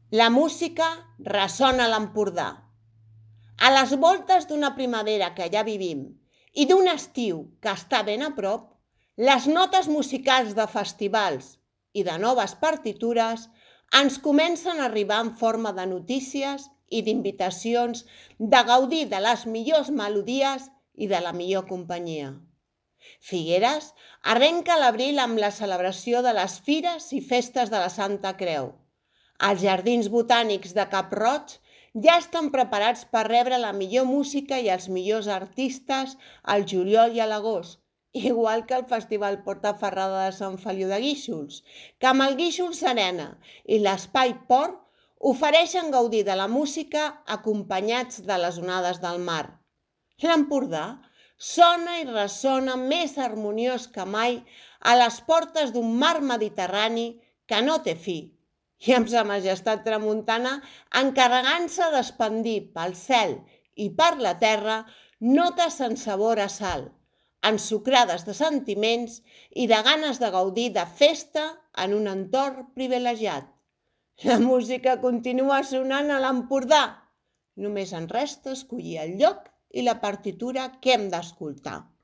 La música ressona a l'Empordà. A les voltes d'una primavera que ja vivim i d'un estiu que està ben a prop, les notes musicals de festivals i de noves partitures ens comencen a arribar en forma de notícies i d'invitacions de gaudir de les millors melodies i de la millor companyia. Figueres arrenca l'abril amb la celebració de les fires i festes de la Santa Creu. Els jardins botànics de Cap-roig ja estan preparats per rebre la millor música i els millors artistes al juliol i a l'agost, igual que el Festival Portaferrada de Sant Feliu de Guíxols, que amb el Guíxols Arena i l'Espai Port ofereixen gaudir de la música acompanyats de les onades del mar. L'Empordà sona i ressona més harmoniós que mai a les portes d'un mar Mediterrani que no té fi, i amb sa majestat tramuntana encarregant-se d'expandir pel cel i per la terra notes en sabor a sal, ensucrades de sentiments i de ganes de gaudir de festa en un entorn privilegiat. La música continua sonant a l'Empordà. Només ens resta escollir el lloc i la partitura que hem d'escoltar.